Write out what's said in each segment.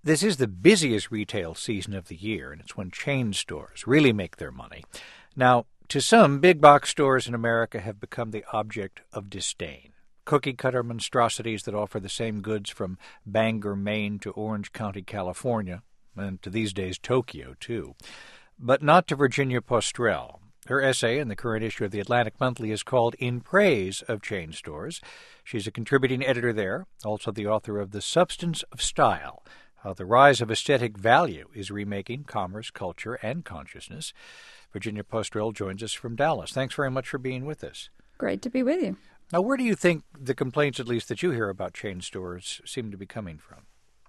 This is the busiest retail season of the year, and it's when chain stores really make their money. Now, to some, big box stores in America have become the object of disdain. Cookie-cutter monstrosities that offer the same goods from Bangor, Maine to Orange County, California, and to these days Tokyo, too. But not to Virginia Postrel. Her essay in the current issue of the Atlantic Monthly is called In Praise of Chain Stores. She's a contributing editor there, also the author of The Substance of Style, How the Rise of Aesthetic Value is Remaking Commerce, Culture, and Consciousness. Virginia Postrel joins us from Dallas. Thanks very much for being with us. Great to be with you. Now, where do you think the complaints, at least that you hear about chain stores, seem to be coming from?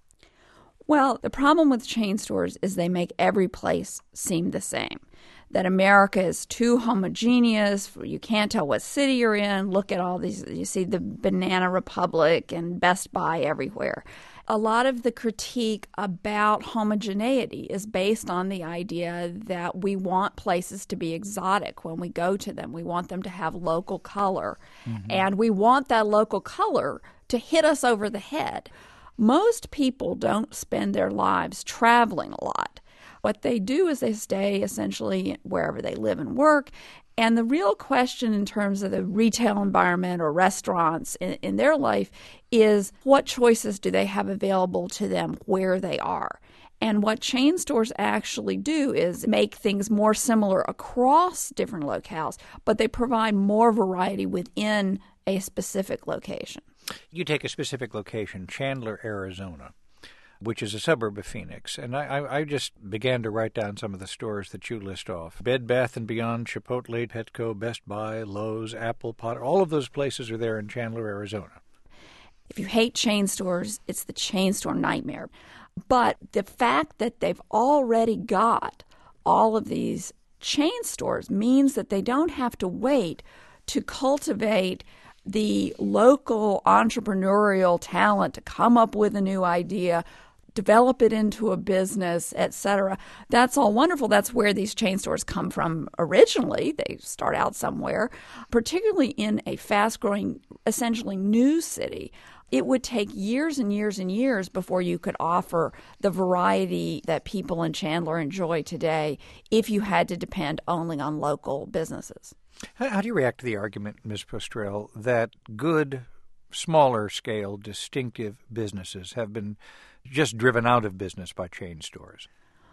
Well, the problem with chain stores is they make every place seem the same. That America is too homogeneous. You can't tell what city you're in. Look at all these. You see the Banana Republic and Best Buy everywhere. A lot of the critique about homogeneity is based on the idea that we want places to be exotic when we go to them. We want them to have local color. And we want that local color to hit us over the head. Most people don't spend their lives traveling a lot. What they do is they stay essentially wherever they live and work. And the real question in terms of the retail environment or restaurants in their life is what choices do they have available to them where they are? And what chain stores actually do is make things more similar across different locales, but they provide more variety within a specific location. You take a specific location, Chandler, Arizona, which is a suburb of Phoenix. And I just began to write down some of the stores that you list off. Bed Bath & Beyond, Chipotle, Petco, Best Buy, Lowe's, Apple, Potter. All of those places are there in Chandler, Arizona. If you hate chain stores, it's the chain store nightmare. But the fact that they've already got all of these chain stores means that they don't have to wait to cultivate the local entrepreneurial talent to come up with a new idea, develop it into a business, etc. That's all wonderful. That's where these chain stores come from originally. They start out somewhere, particularly in a fast-growing, essentially new city. It would take years and years and years before you could offer the variety that people in Chandler enjoy today if you had to depend only on local businesses. How do you react to the argument, Ms. Postrel, that good, smaller-scale, distinctive businesses have been just driven out of business by chain stores?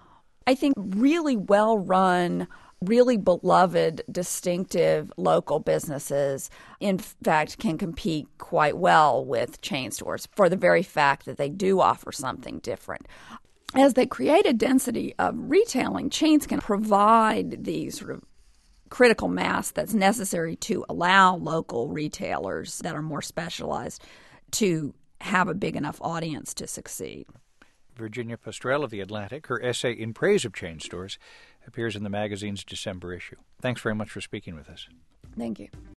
I think really well-run, really beloved, distinctive local businesses, in fact, can compete quite well with chain stores for the very fact that they do offer something different. As they create a density of retailing, chains can provide the sort of critical mass that's necessary to allow local retailers that are more specialized to have a big enough audience to succeed. Virginia Postrel of The Atlantic, her essay In Praise of Chain Stores appears in the magazine's December issue. Thanks very much for speaking with us. Thank you.